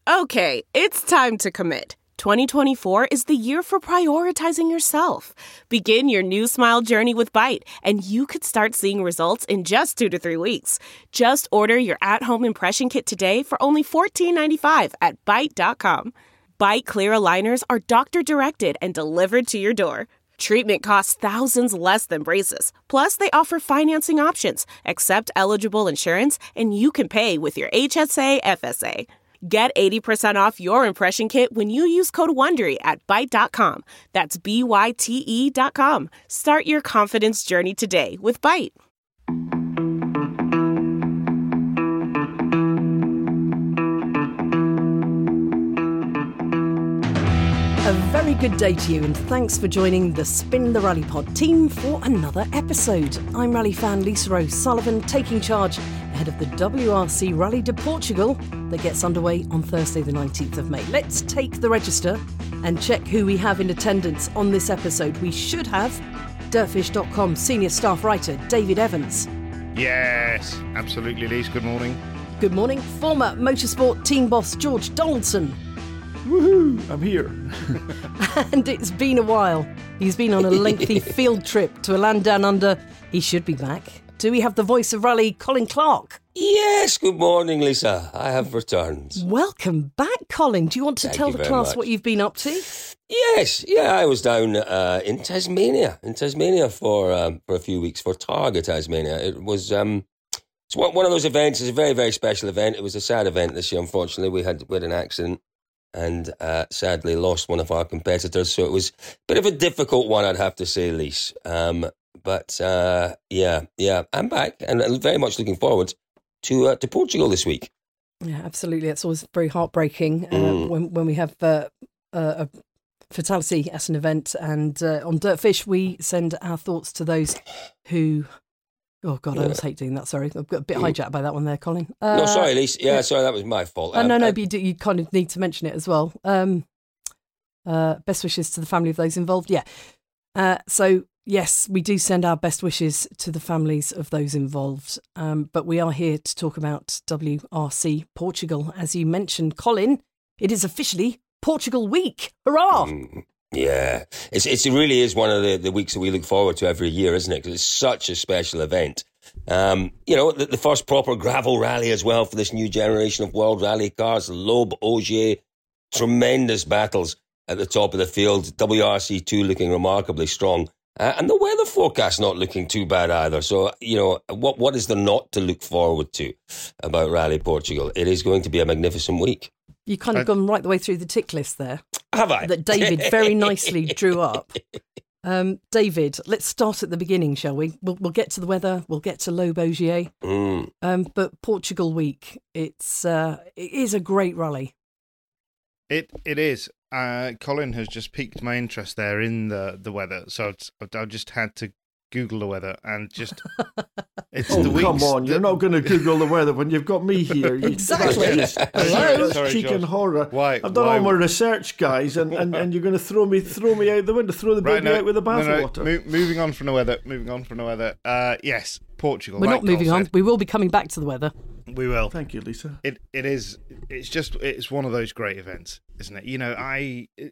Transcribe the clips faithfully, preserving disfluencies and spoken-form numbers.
Okay, it's time to commit. twenty twenty-four is the year for prioritizing yourself. Begin your new smile journey with Byte, and you could start seeing results in just two to three weeks. Just order your at-home impression kit today for only fourteen ninety-five at byte dot com. Byte clear aligners are doctor-directed and delivered to your door. Treatment costs thousands less than braces. Plus, they offer financing options, accept eligible insurance, and you can pay with your H S A F S A. Get eighty percent off your impression kit when you use code WONDERY at byte dot com. That's B Y T E dot com. Start your confidence journey today with Byte. A very good day to you, and thanks for joining the Spin the Rally Pod team for another episode. I'm rally fan Lisa O'Sullivan, taking charge ahead of the W R C Rally de Portugal that gets underway on Thursday the nineteenth of May. Let's take the register and check who we have in attendance on this episode. We should have dirtfish dot com senior staff writer David Evans. Yes, absolutely, Lisa. Good morning. Good morning. Former motorsport team boss George Donaldson. Woohoo! I'm here. And it's been a while. He's been on a lengthy field trip to a land down under. He should be back. Do we have the voice of rally, Colin Clark? Yes, good morning, Lisa. I have returned. Welcome back, Colin. Do you want to Thank tell you the very class much. what you've been up to? Yes, yeah, I was down uh, in Tasmania, in Tasmania for um, for a few weeks, for Targa Tasmania. It was um, it's one one of those events. It's a very, very special event. It was a sad event this year, unfortunately. We had, we had an accident and uh, sadly lost one of our competitors. So it was a bit of a difficult one, I'd have to say, Lise. Um, but uh, yeah, yeah, I'm back and I'm very much looking forward to uh, to Portugal this week. Yeah, absolutely. It's always very heartbreaking uh, Mm. when when we have uh, uh, a fatality at an event. And uh, on Dirtfish, we send our thoughts to those who... Oh, God, I always hate doing that. Sorry. I've got a bit hijacked by that one there, Colin. Uh, no, sorry, Lise. Yeah, sorry, that was my fault. Uh, Um, no, no, I- but you, do, you kind of need to mention it as well. Um, uh, best wishes to the family of those involved. Yeah. Uh, so, yes, we do send our best wishes to the families of those involved. Um, but we are here to talk about W R C Portugal. As you mentioned, Colin, it is officially Portugal Week. Hurrah! Mm, yeah, it's, it's, it really is one of the, the weeks that we look forward to every year, isn't it? Because it's such a special event. Um, you know, the, the first proper gravel rally as well for this new generation of world rally cars. Loeb, Ogier, tremendous battles at the top of the field. W R C two looking remarkably strong. Uh, and the weather forecast not looking too bad either. So, you know, what what is there not to look forward to about Rally Portugal? It is going to be a magnificent week. You kind of I- gone right the way through the tick list there Have I? that David very nicely drew up. Um, David, let's start at the beginning, shall we? We'll, we'll get to the weather. We'll get to Loeb Ogier. Mm. Um, but Portugal Week, it's uh, it is a great rally. It it is. Uh, Colin has just piqued my interest there in the, the weather, so it's, I just had to Google the weather and just it's Oh, the weeks. come on. You're that- not going to Google the weather when you've got me here. You- Exactly. That's just- Hello? that's Sorry, cheek George. and horror. Why- I've done why- all my research, guys, and, and, and you're going to throw me throw me out the window, throw the Right, baby no, out with the no, no, bathwater. mo- moving on from the weather. Moving on from the weather. Uh, yes, Portugal. We're like not moving Cole on. said. We will be coming back to the weather. We will. Thank you, Lisa. It it is. It's just. It's one of those great events, isn't it? You know, I. It,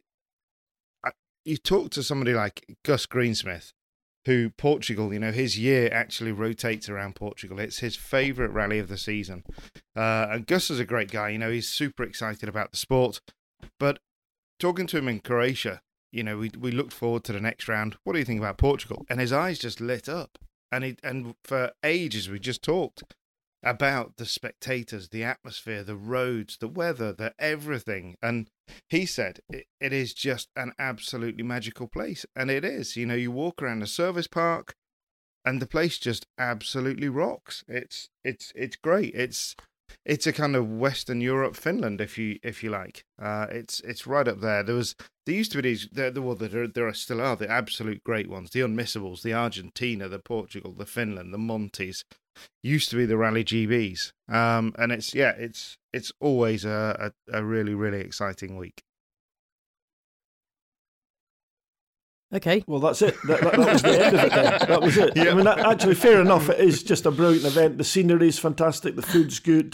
I you talk to somebody like Gus Greensmith, who Portugal. You know, his year actually rotates around Portugal. It's his favourite rally of the season. Uh, and Gus is a great guy. You know, he's super excited about the sport. But talking to him in Croatia, you know, we we looked forward to the next round. What do you think about Portugal? And his eyes just lit up. And he and for ages we just talked about the spectators, the atmosphere, the roads, the weather, the everything. And he said it, it is just an absolutely magical place. And it is. You know, you walk around the service park and the place just absolutely rocks. It's it's it's great. It's it's a kind of Western Europe, Finland, if you if you like. Uh, it's it's right up there. There was there used to be these. There, well, there there are still are the absolute great ones, the unmissables, the Argentina, the Portugal, the Finland, the Montes. Used to be the Rally G Bs, um, and it's yeah, it's it's always a, a a really really exciting week. Okay. Well, that's it. That, that, that was the end of it then. That was it. I mean, that, actually, fair enough. It is just a brilliant event. The scenery is fantastic. The food's good.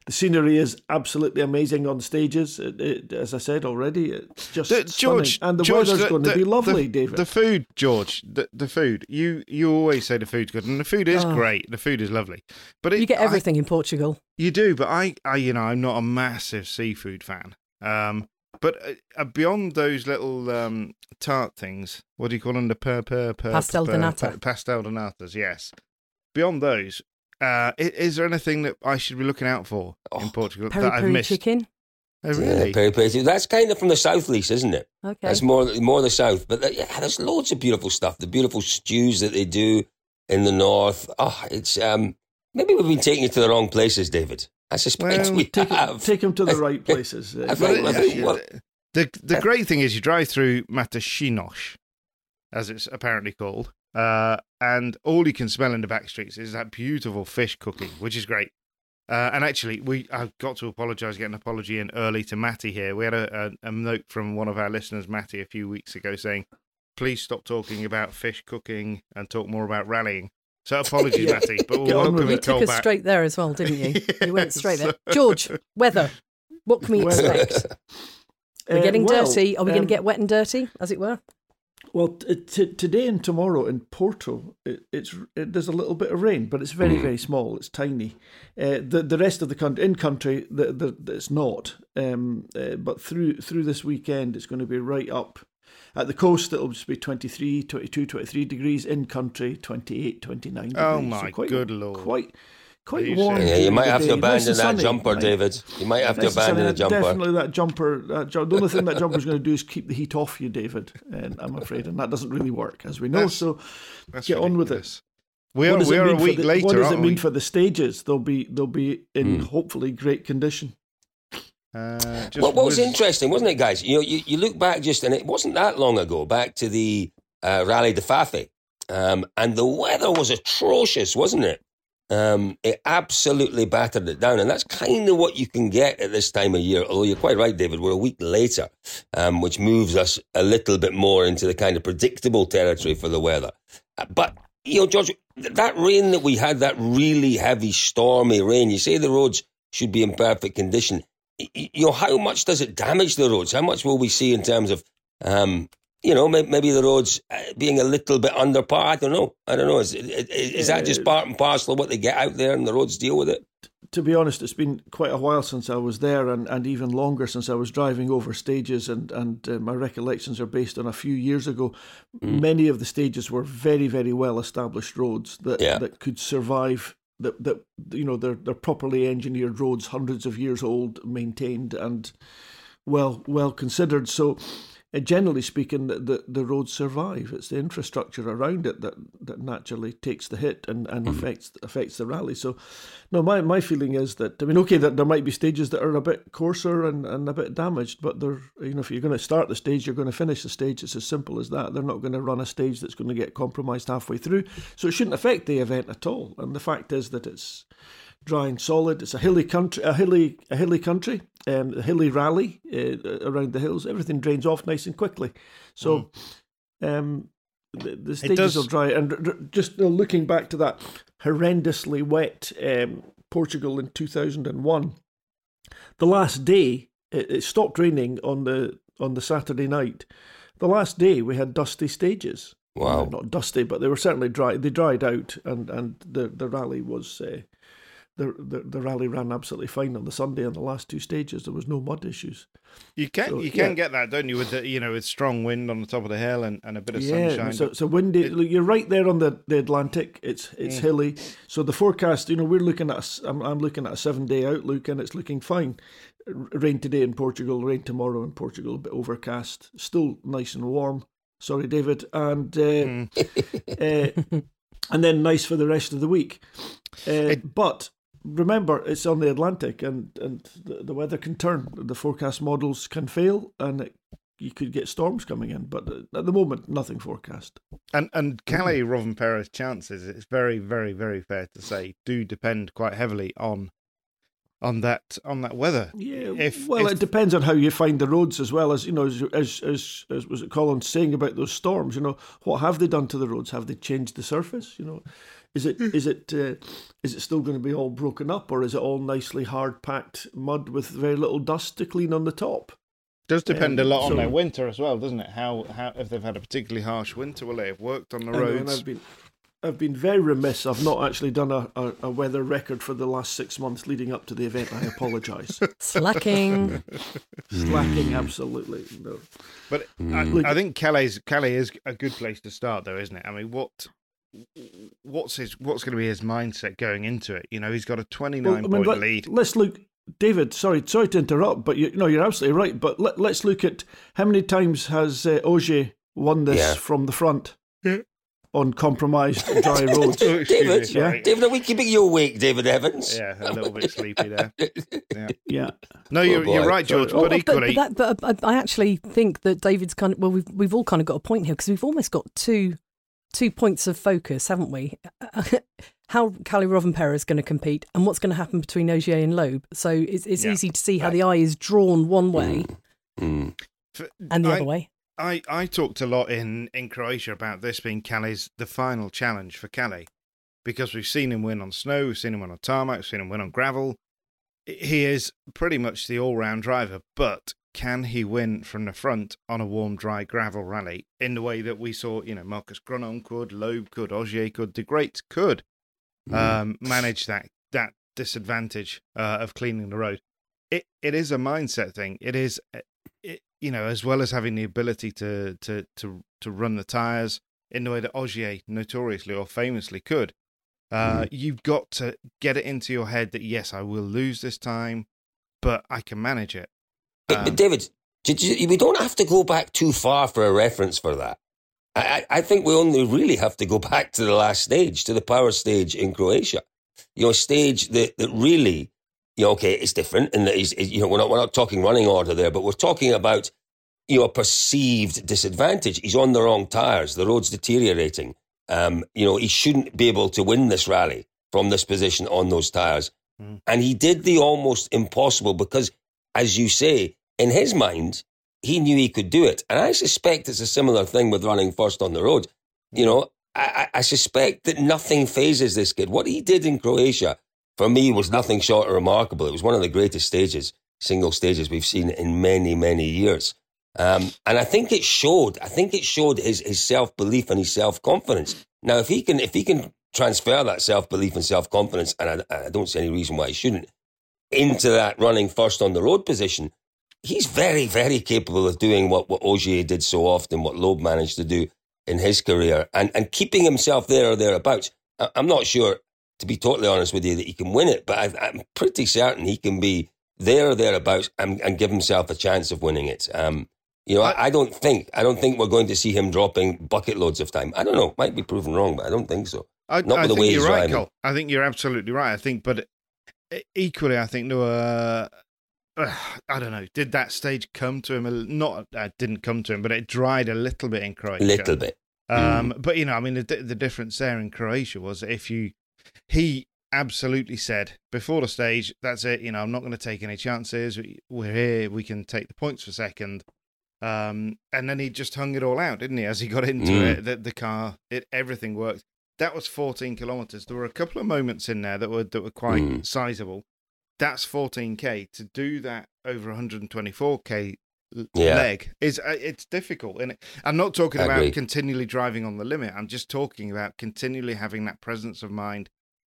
The scenery is absolutely amazing on stages. It, it, as I said already, it's just The- George, stunning. And the George, weather's the- going to the- be lovely, the, David. The food, George, the, the food. You you always say the food's good, and the food is Oh. great. The food is lovely, but it, You get I- everything in Portugal. you do, but I, I, you know, I'm not a massive seafood fan. Um, but uh, beyond those little um, tart things, what do you call them? The per per per Pastel per, de nata. per- pastel de natas. Yes. Beyond those, uh, is, is there anything that I should be looking out for in Oh, Portugal Peri that I've peri missed? chicken. Oh, really? Yeah, peri peri. That's kind of from the south, Lisa, isn't it? Okay. That's more more the south. But uh, yeah, there's loads of beautiful stuff. The beautiful stews that they do in the north. Oh, it's um, maybe we've been taking you to the wrong places, David. I suspect Well, we Take, have. take them to the right places. Uh, I Well, think- I it- think- well- the the great thing is you drive through Matosinhos, as it's apparently called, uh, and all you can smell in the back streets is that beautiful fish cooking, which is great. Uh, and actually, we I've got to apologise, get an apology in early to Matty here. We had a, a, a note from one of our listeners, Matty, a few weeks ago saying, please stop talking about fish cooking and talk more about rallying. So apologies, Yeah. Matty, but we'll Get on welcome with You it. took Cole us back. straight there as well, didn't you? You went straight there. Yes. George, weather. What can we Weather. expect? We're Uh, getting well, dirty. Are we going um, to get wet and dirty, as it were? Well, t- t- today and tomorrow in Porto, it, it's it, there's a little bit of rain, but it's very very small. It's tiny. Uh, the the rest of the country, in country, the, the, it's not. Um, uh, but through through this weekend, it's going to be right up. At the coast, it'll just be twenty-three, twenty-two, twenty-three degrees. In country, twenty-eight, twenty-nine degrees. Oh, So my quite, good Lord. Quite quite Are you warm. serious? Yeah, you during might the have to day. Nice abandon and that sunny, jumper, right? David. You might have to Nice and sunny. abandon the jumper. Definitely that jumper. That ju- the only thing that jumper's going to do is keep the heat off you, David. And I'm afraid, and that doesn't really work, as we know. That's- So That's get on with it. ridiculous. We What are does we it are a mean for week the- later. What does it aren't mean we? for the stages? They'll be they'll be in Mm. hopefully great condition. Uh, just What, what was was- interesting, wasn't it, guys? You know, you, you look back just, and it wasn't that long ago, back to the uh, Rally de Fafe, um, and the weather was atrocious, wasn't it? Um, it absolutely battered it down, and that's kind of what you can get at this time of year. Although you're quite right, David, we're a week later, um, which moves us a little bit more into the kind of predictable territory for the weather. Uh, But you know, George, th- that rain that we had, that really heavy, stormy rain. You say the roads should be in perfect condition. Y- y- You know, how much does it damage the roads? How much will we see in terms of, um, you know, may- maybe the roads uh, being a little bit under par? I don't know. I don't know. Is, is, is that just part and parcel of what they get out there and the roads deal with it? To be honest, it's been quite a while since I was there, and, and even longer since I was driving over stages. And and uh, my recollections are based on a few years ago. Mm. Many of the stages were very very well established roads that Yeah. that could survive. That that you know they're they're properly engineered roads, hundreds of years old, maintained, and well well considered. So. Uh, generally speaking, the, the the roads survive. It's the infrastructure around it that, that naturally takes the hit and, and affects affects the rally. So, no, my, my feeling is that I mean, okay, that there might be stages that are a bit coarser and, and a bit damaged, but they're you know if you're going to start the stage, you're going to finish the stage. It's as simple as that. They're not going to run a stage that's going to get compromised halfway through, so it shouldn't affect the event at all. And the fact is that it's dry and solid. It's a hilly country, a hilly, a hilly country, um, a hilly rally uh, around the hills. Everything drains off nice and quickly. So, um, the, the stages does- are dry. And r- r- just uh, looking back to that horrendously wet um, Portugal in two thousand one, the last day it, it stopped raining on the on the Saturday night. The last day we had dusty stages. Wow. Uh, not dusty, but they were certainly dry. They dried out, and and the the rally was. Uh, The, the the rally ran absolutely fine on the Sunday on the last two stages. There was no mud issues. You can So, you can yeah. get that, don't you? With the you know with strong wind on the top of the hill and, and a bit of Yeah, sunshine. so so windy. It- look, you're right there on the, the Atlantic. It's it's Mm. hilly. So the forecast, you know, we're looking at. A, s- I'm I'm looking at a seven day outlook, and it's looking fine. R- Rain today in Portugal, rain tomorrow in Portugal. A bit overcast, still nice and warm. Sorry, David, and uh, Mm. uh, and then nice for the rest of the week. Uh, It- but remember, it's on the Atlantic, and, and the, the weather can turn. The forecast models can fail, and it, you could get storms coming in. But at the moment, nothing forecast. And and Calais Rovanpera's chances, it's very very very fair to say, do depend quite heavily on on that on that weather. Yeah, if, well, if, it depends on how you find the roads as well as you know, as as as, as was it Colin saying about those storms. You know, what have they done to the roads? Have they changed the surface? You know, is it is it uh, is it still going to be all broken up, or is it all nicely hard packed mud with very little dust to clean on the top? Does depend um, a lot on so, their winter as well, doesn't it? How how if they've had a particularly harsh winter, will they have worked on the roads? And I've been I've been very remiss. I've not actually done a, a, a weather record for the last six months leading up to the event. I apologise. Slacking. Slacking, absolutely. No. But Mm. I, I think Calais Calais is a good place to start, though, isn't it? I mean, what what's his what's going to be his mindset going into it? You know, he's got a twenty-nine Well, I mean, point let, lead. Let's look, David. Sorry, sorry to interrupt, but you, no, you're absolutely right. But let, let's look at how many times has uh, Ogier won this Yeah. from the front Yeah. on compromised dry roads. Oh, excuse me, David, sorry. David, are we keeping you awake, David Evans? Yeah, a little bit sleepy there. Yeah. Yeah. No, you're, boy. you're right, George. Oh, But But, equally, but, that, but I I actually think that David's kind of well, we've we've all kind of got a point here because we've almost got two two points of focus, haven't we? How Calais Rovanpera is going to compete, and what's going to happen between Ogier and Loeb. So it's it's Yeah. easy to see how the eye is drawn one way Mm. for- and the I, other way. I, I talked a lot in, in Croatia about this being Calais' the final challenge for Calais, because we've seen him win on snow, we've seen him win on tarmac, we've seen him win on gravel. He is pretty much the all-round driver, but can he win from the front on a warm, dry gravel rally in the way that we saw, you know, Marcus Gronon could, Loeb could, Ogier could, De Great could um, manage that that disadvantage uh, of cleaning the road? It It is a mindset thing. It is... It, you know, as well as having the ability to to to to run the tyres in the way that Ogier notoriously or famously could, uh, mm. you've got to get it into your head that yes, I will lose this time, but I can manage it. But, Um, but David, did you, we don't have to go back too far for a reference for that. I, I think we only really have to go back to the last stage, to the power stage in Croatia. You know, a stage that, that really, you know, okay, it's different in that he's, you know, we're not we're not talking running order there, but we're talking about, you know, a perceived disadvantage. He's on the wrong tyres. The road's deteriorating. Um, you know, he shouldn't be able to win this rally from this position on those tyres. Mm. And he did the almost impossible because, as you say, in his mind, he knew he could do it. And I suspect it's a similar thing with running first on the road. You know, I, I suspect that nothing phases this kid. What he did in Croatia, for me, was nothing short of remarkable. It was one of the greatest stages, single stages we've seen in many, many years. Um, and I think it showed. I think it showed his, his self-belief and his self-confidence. Now, if he can, if he can transfer that self-belief and self-confidence, and I, I don't see any reason why he shouldn't, into that running first on the road position, he's very, very capable of doing what, what Ogier did so often, what Loeb managed to do in his career, and, and keeping himself there or thereabouts. I, I'm not sure, to be totally honest with you, that he can win it, but I, I'm pretty certain he can be there or thereabouts and, and give himself a chance of winning it. Um, you know, I, I don't think I don't think we're going to see him dropping bucket loads of time. I don't know, might be proven wrong, but I don't think so. I, Not I with the think way you're he's right, driving. Cole. I think you're absolutely right. I think, but equally, I think there were. Uh, I don't know. Did that stage come to him? A, not, uh, didn't come to him, but it dried a little bit in Croatia. Little bit. Um, Mm. But you know, I mean, the the difference there in Croatia was that if you, he absolutely said before the stage, that's it. You know, I'm not going to take any chances. We're here. We can take the points for second. Um, and then he just hung it all out, didn't he? As he got into Mm. it, the, the car, it everything worked. That was fourteen kilometers. There were a couple of moments in there that were that were quite Mm. sizable. That's fourteen K. To do that over one hundred twenty-four K Yeah. leg is uh, it's difficult. And I'm not talking I about agree. continually driving on the limit. I'm just talking about continually having that presence of mind,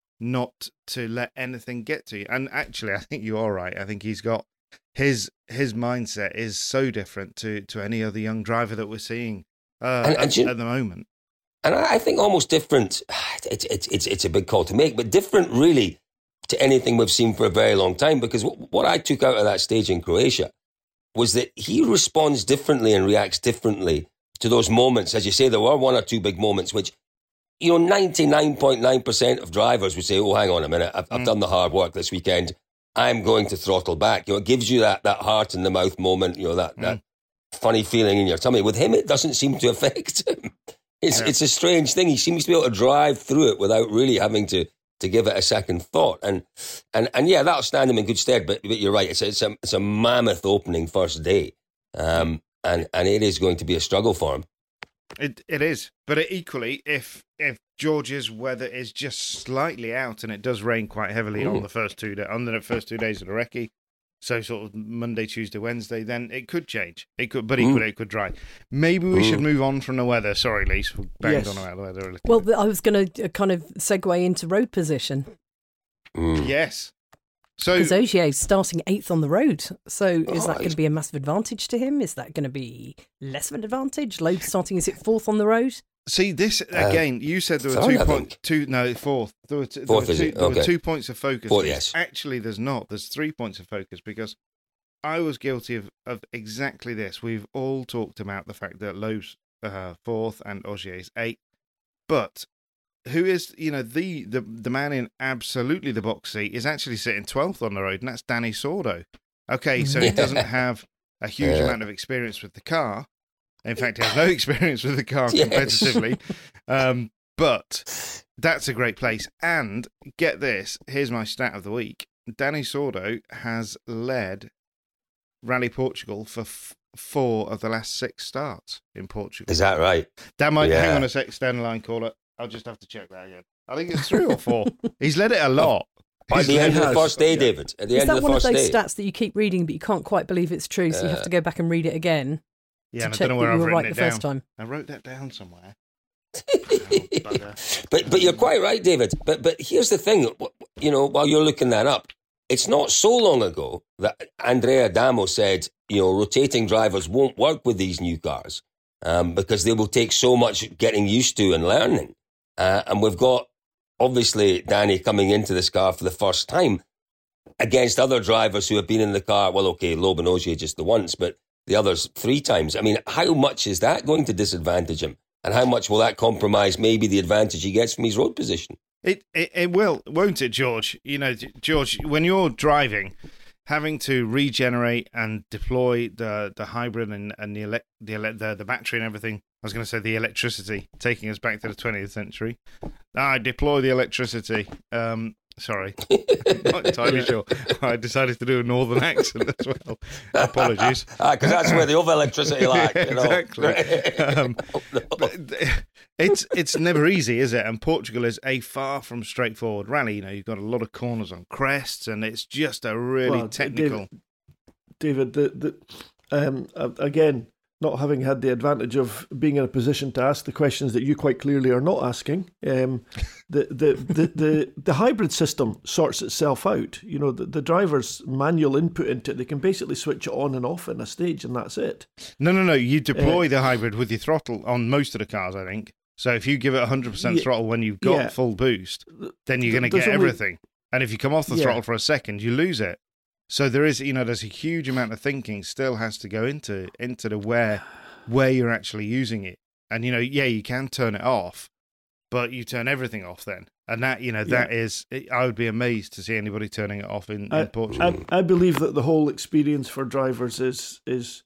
not to let anything get to you. And actually, I think you are right. I think he's got his his mindset is so different to to any other young driver that we're seeing uh, And- and at, you- at the moment. And I I think almost different, it's, it's, it's, it's a big call to make, but different really to anything we've seen for a very long time, because what, what I took out of that stage in Croatia was that he responds differently and reacts differently to those moments. As you say, there were one or two big moments which, you know, ninety-nine point nine percent of drivers would say, oh, hang on a minute, I've, I've Mm. done the hard work this weekend. I'm going to throttle back. You know, it gives you that, that heart in the mouth moment, you know, that, Mm. that funny feeling in your tummy. With him, it doesn't seem to affect him. It's Yeah. it's a strange thing. He seems to be able to drive through it without really having to to give it a second thought. And and and yeah, that'll stand him in good stead. But, but you're right, it's, it's, a, it's a mammoth opening first day. Um, and, and it is going to be a struggle for him. It It is. But it, equally, if if George's weather is just slightly out and it does rain quite heavily Ooh. on the first two da- on the first two days of the recce, so sort of Monday, Tuesday, Wednesday, then it could change. It could, but equally, mm. it could dry. Maybe we mm. should move on from the weather. Sorry, Lise, we banged yes. on about the weather a little Well, bit. I was going to kind of segue into road position. Mm. Yes. So Because Ogier's starting eighth on the road. So is Oh, that going to be a massive advantage to him? Is that going to be less of an advantage? Loeb starting, is it fourth on the road? See, this, again, you said there were third, two I points, think. two, no, fourth. There were, t- there Fourth, were, is two, it? there were Okay. two points of focus. Fourth, Lise. yes. Actually, there's not. There's three points of focus because I was guilty of, of exactly this. We've all talked about the fact that Loeb's uh, fourth and Ogier's eighth. But who is, you know, the, the, the man in absolutely the box seat is actually sitting twelfth on the road, and that's Danny Sordo. Okay, so he doesn't have a huge Yeah. amount of experience with the car. In fact, he has no experience with the car Yes. competitively. Um, but that's a great place. And get this, here's my stat of the week. Danny Sordo has led Rally Portugal for f- four of the last six starts in Portugal. Is that right? That might, Yeah. hang on a sec, stand line caller. I'll just have to check that again. I think it's three or four. He's led it a lot. At He's the end led of the it- first day, yeah. David. At the Is end that of the one of first those day. stats that you keep reading but you can't quite believe it's true, so you have Uh, to go back and read it again Yeah, to and I check don't know that where you I've were written right it the first down. time? I wrote that down somewhere. but but you're quite right, David. But but here's the thing, you know, while you're looking that up, it's not so long ago that Andrea Adamo said, you know, rotating drivers won't work with these new cars um, because they will take so much getting used to and learning. Uh, and we've got, obviously, Danny coming into this car for the first time against other drivers who have been in the car. Well, okay, Loeb and Ogier just the once, but the others three times. I mean, how much is that going to disadvantage him? And how much will that compromise maybe the advantage he gets from his road position? It, it it will, won't it, George? You know, George, when you're driving, having to regenerate and deploy the, the hybrid and, and the, ele- the, ele- the the battery and everything. I was going to say the electricity, taking us back to the twentieth century. I deploy the electricity. Um, sorry, not entirely sure. I decided to do a northern accent as well. Apologies. Because ah, that's where the other electricity lies. Yeah, You know? exactly. Um, but it's it's never easy, is it? And Portugal is a far from straightforward rally. You know, you've got a lot of corners on crests, and it's just a really Well, technical. David, David the, the, um, again, not having had the advantage of being in a position to ask the questions that you quite clearly are not asking, um, the, the, the, the, the hybrid system sorts itself out. You know, the, the driver's manual input into it, they can basically switch it on and off in a stage, and that's it. No, no, no. You deploy Uh, the hybrid with your throttle on most of the cars, I think. So if you give it one hundred percent Yeah, throttle when you've got yeah. full boost, then you're going to There's get only- everything. And if you come off the Yeah. throttle for a second, you lose it. So there is, you know, there's a huge amount of thinking still has to go into into the where where you're actually using it. And you know, yeah, you can turn it off, but you turn everything off then. And that, you know, that is, I would be amazed to see anybody turning it off in, in I, Portugal. I, I believe that the whole experience for drivers is is.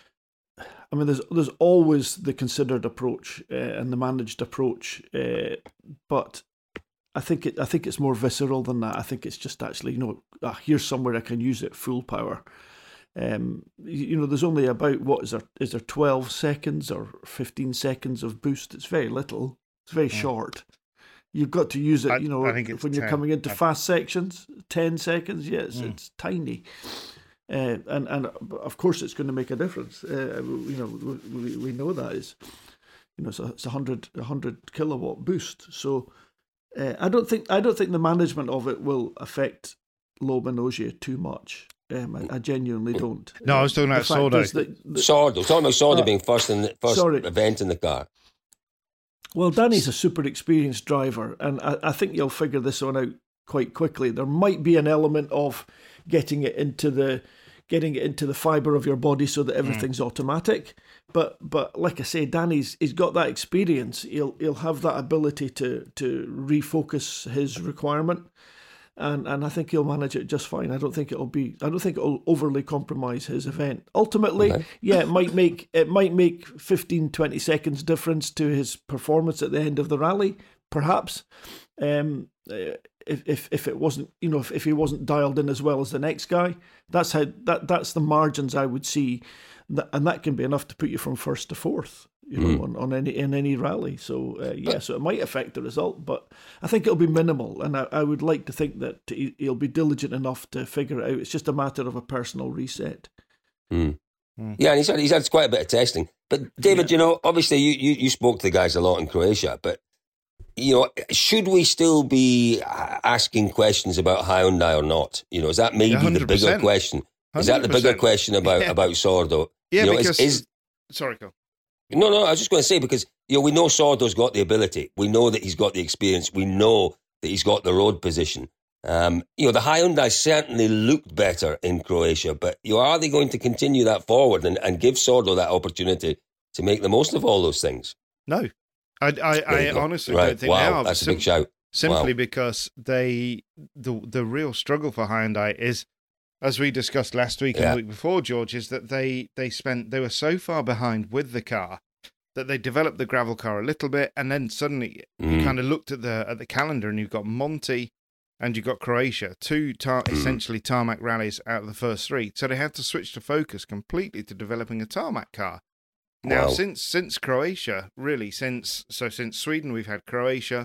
I mean, there's there's always the considered approach uh, and the managed approach, uh, but I think it I think it's more visceral than that. I think it's just actually, you know, ah, here's somewhere I can use it full power. Um, you, you know, there's only about what is there is there twelve seconds or fifteen seconds of boost. It's very little. It's very Yeah. short. You've got to use it, I- you know, I think it's when you're ten. coming into I- fast sections, ten seconds. Yes, Mm. it's tiny. Uh, and and of course it's going to make a difference. Uh, you know, we, we know that is, you know, it's a it's a hundred a hundred kilowatt boost. So uh, I don't think I don't think the management of it will affect Loeb and Ogier too much. Um, I, I genuinely don't. No, I was talking The about fact Sordo. is that- that- Sordo. Talking about Sordo Uh, being first in the first sorry. event in the car. Well, Danny's a super experienced driver, and I, I think you'll figure this one out quite quickly. There might be an element of getting it into the getting it into the fibre of your body so that everything's mm. automatic. But but like I say, Danny's he's got that experience. He'll he'll have that ability to to refocus his requirement. And and I think he'll manage it just fine. I don't think it'll be. I don't think it'll overly compromise his event. Ultimately, okay. yeah, it might make it might make fifteen, twenty seconds difference to his performance at the end of the rally, perhaps. Um, if if, if it wasn't, you know, if, if he wasn't dialed in as well as the next guy. That's how that that's the margins I would see, and that can be enough to put you from first to fourth, you know, mm. on, on any in any rally. So uh, yeah, so it might affect the result, but I think it'll be minimal, and I, I would like to think that he, he'll be diligent enough to figure it out. It's just a matter of a personal reset. Mm. Mm. Yeah, and he's had, he's had quite a bit of testing. But David, yeah. you know, obviously you, you, you spoke to the guys a lot in Croatia, but, you know, should we still be asking questions about Hyundai or not? You know, is that maybe one hundred percent the bigger question? Is that the bigger question about, yeah. about Sordo? Yeah, you know, because... Is, is, sorry, go. No, no, I was just going to say, because, you know, we know Sordo's got the ability. We know that he's got the experience. We know that he's got the road position. Um, you know, the Hyundai certainly looked better in Croatia, but you know, are they going to continue that forward and, and give Sordo that opportunity to make the most of all those things? No, I, I, I honestly right. don't think wow, they are. That's Sim- a big shout. Simply wow. because they, the the real struggle for Hyundai is, as we discussed last week and yeah. the week before, George, is that they they spent they were so far behind with the car that they developed the gravel car a little bit, and then suddenly mm. you kind of looked at the at the calendar and you've got Monty. And you got Croatia, two tar- essentially tarmac rallies out of the first three. So they had to switch to focus completely to developing a tarmac car. Now, wow. since since Croatia, really, since so since Sweden, we've had Croatia.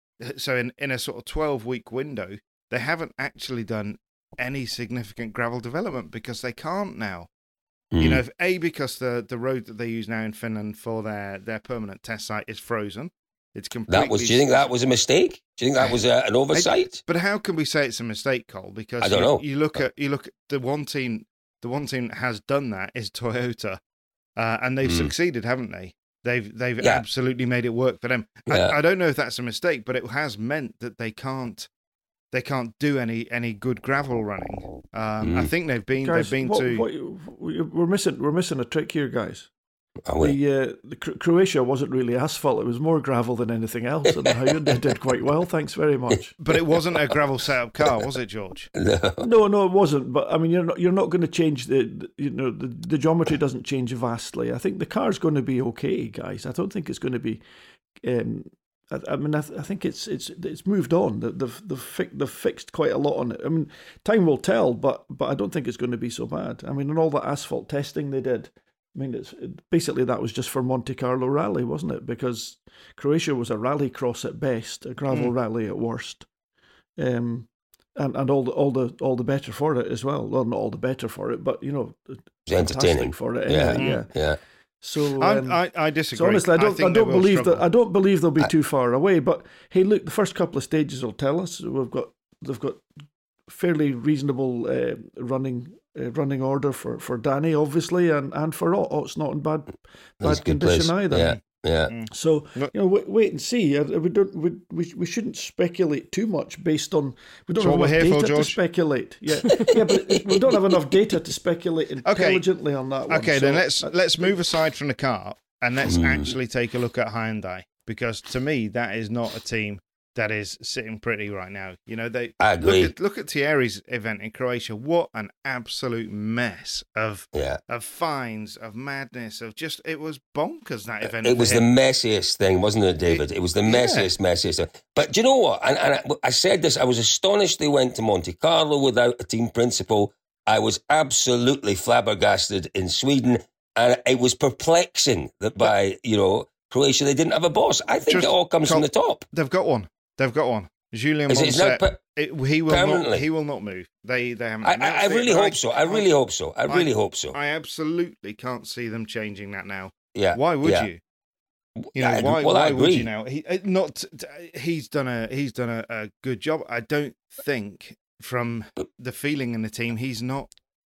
So in, in a sort of twelve-week window, they haven't actually done any significant gravel development because they can't now. Mm. You know, A, because the, the road that they use now in Finland for their, their permanent test site is frozen. It's completely. That was. Do you think that was a mistake? Do you think that was a, an oversight? I, but how can we say it's a mistake, Cole? Because I don't you, know. You look at you look at the one team. The one team that has done that is Toyota, uh, and they've mm. succeeded, haven't they? They've they've yeah. absolutely made it work for them. Yeah. I, I don't know if that's a mistake, but it has meant that they can't they can't do any any good gravel running. Um, mm. I think they've been guys, they've been what, to. What, we're missing we're missing a trick here, guys. Oh, the, uh, the Croatia wasn't really asphalt; it was more gravel than anything else, and the Hyundai did quite well. Thanks very much. But it wasn't a gravel setup car, was it, George? No, no, no, it wasn't. But I mean, you're not you're not going to change the, the you know the, the geometry doesn't change vastly. I think the car's going to be okay, guys. I don't think it's going to be. Um, I, I mean, I, th- I think it's it's it's moved on. They've they've, fi- they've fixed quite a lot on it. I mean, time will tell, but but I don't think it's going to be so bad. I mean, and all that asphalt testing they did. I mean, it's basically that was just for Monte Carlo rally, wasn't it? Because Croatia was a rally cross at best, a gravel mm. rally at worst, um, and and all the all the all the better for it as well. Well, not all the better for it, but you know, entertaining for it. Yeah, anyway, yeah, yeah. So um, I, I I disagree. So honestly, I don't I, I don't believe struggle. that I don't believe they'll be I, too far away. But hey, look, the first couple of stages will tell us. We've got they've got fairly reasonable uh, running. Uh, running order for, for Danny, obviously, and, and for Otto. It's not in bad bad condition place. either. Yeah, yeah. So you know, wait, wait and see. We don't. We, we we shouldn't speculate too much based on. We don't so have enough data for, to speculate. Yeah, yeah, but we don't have enough data to speculate intelligently okay. on that one. Okay, so then let's let's move aside from the car and let's mm. actually take a look at Hyundai, because to me that is not a team that is sitting pretty right now. You know, they I agree. Look at, look at Thierry's event in Croatia. What an absolute mess of yeah. of fines, of madness, of just, it was bonkers, that event. It was him. the messiest thing, wasn't it, David? It, it was the messiest, yeah. messiest thing. But do you know what? And, and I, I said this, I was astonished they went to Monte Carlo without a team principal. I was absolutely flabbergasted in Sweden. And it was perplexing that by, you know, Croatia, they didn't have a boss. I think just, it all comes from the top. They've got one. They've got one. Julien Is it, Moncet, per- it, he will not. He will not move. They they haven't. I, I, I really it. hope I, so. I really I, hope so. I really I, hope so. I absolutely can't see them changing that now. Yeah. Why would yeah. you? You know, I, why, well, why I agree. would you now? He not. He's done a he's done a, a good job. I don't think from the feeling in the team, he's not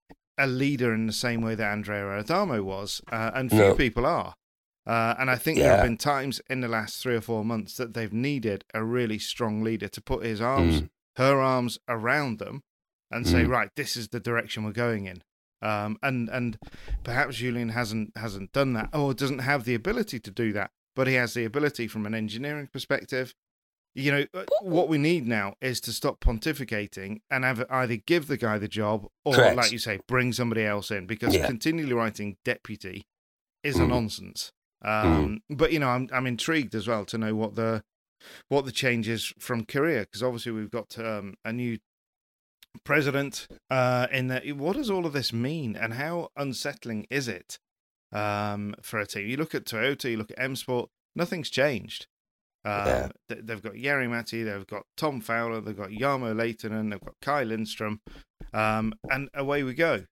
a leader in the same way that Andrea Adamo was, uh, and few no. people are. Uh, and I think yeah. there have been times in the last three or four months that they've needed a really strong leader to put his arms, mm. her arms around them and say, mm. right, this is the direction we're going in. Um, and and perhaps Julien hasn't hasn't done that, or doesn't have the ability to do that, but he has the ability from an engineering perspective. You know, what we need now is to stop pontificating and have either give the guy the job or, Correct. like you say, bring somebody else in, because yeah. continually writing deputy is mm. a nonsense. Um, mm. But, you know, I'm I'm intrigued as well to know what the what the change is from Korea, because obviously we've got um, a new president uh, in there. What does all of this mean, and how unsettling is it um, for a team? You look at Toyota, you look at M Sport, nothing's changed. Um, yeah. They've got Jari Matti, they've got Tom Fowler, they've got Jarmo Leitonen, they've got Kai Lindstrom, um, and away we go.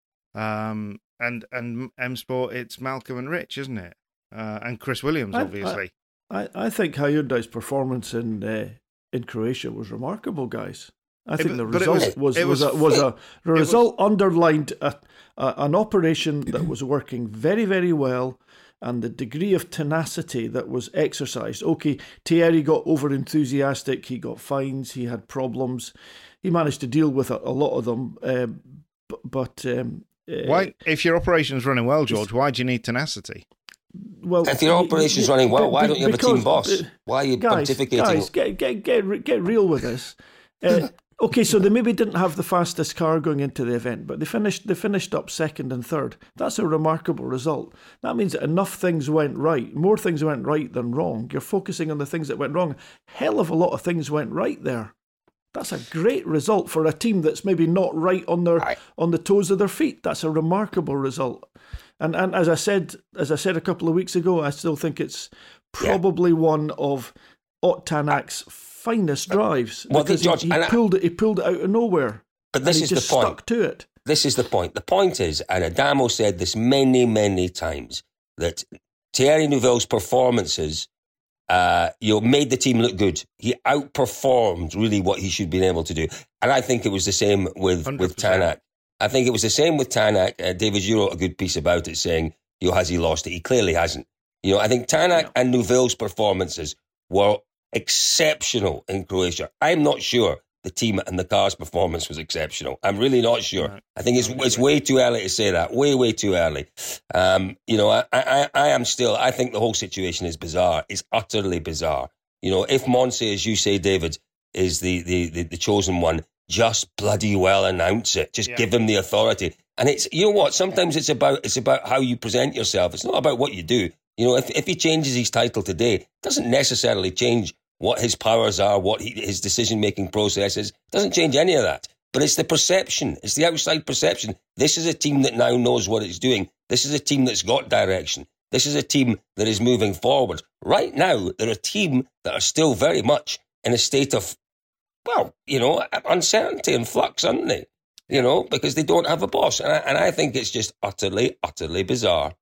Um, and and M Sport, it's Malcolm and Rich, isn't it? Uh, and Chris Williams, obviously. I, I, I think Hyundai's performance in uh, in Croatia was remarkable, guys. I think it, the result was was, was, was a, was a the result was, underlined a, a, an operation that was working very, very well. And the degree of tenacity that was exercised. Okay, Thierry got over enthusiastic. He got fines. He had problems. He managed to deal with a, a lot of them. Um, but, but um, uh, why, if your operation's running well, George, why do you need tenacity? Well, if your operation's running well, why don't you have a team boss? Why are you guys, pontificating? Guys, get get get get real with this. Uh, Okay, so they maybe didn't have the fastest car going into the event, but they finished they finished up second and third. That's a remarkable result. That means that enough things went right. More things went right than wrong. You're focusing on the things that went wrong. Hell of a lot of things went right there. That's a great result for a team that's maybe not right on their right. on the toes of their feet. That's a remarkable result. And and as I said as I said a couple of weeks ago, I still think it's probably yeah. one of Ott Tanak's finest drives. Well, because George, he, he pulled it. He pulled it out of nowhere. But this and is he just the point. Stuck to it. This is the point. The point is, and Adamo said this many, many times, that Thierry Neuville's performances, uh, you know, made the team look good. He outperformed really what he should have been able to do, and I think it was the same with one hundred percent. With Tanak. I think it was the same with Tanak. Uh, David, you wrote a good piece about it, saying, "You know, has he lost it? He clearly hasn't." You know, I think Tanak yeah. and Neuville's performances were exceptional in Croatia. I'm not sure the team and the car's performance was exceptional. I'm really not sure. Right. I think it's it's way too early to say that. Way, way too early. Um, you know, I, I, I am still, I think the whole situation is bizarre. It's utterly bizarre. You know, if Monse, as you say, David, is the, the, the, the chosen one, just bloody well announce it. Just yeah. give him the authority. And it's, you know what, sometimes it's about it's about how you present yourself. It's not about what you do. You know, if, if he changes his title today, it doesn't necessarily change what his powers are, what he, his decision-making process is. It doesn't change any of that. But it's the perception. It's the outside perception. This is a team that now knows what it's doing. This is a team that's got direction. This is a team that is moving forward. Right now, they're a team that are still very much in a state of, well, you know, uncertainty and flux, aren't they? You know, because they don't have a boss. And I, and I think it's just utterly, utterly bizarre.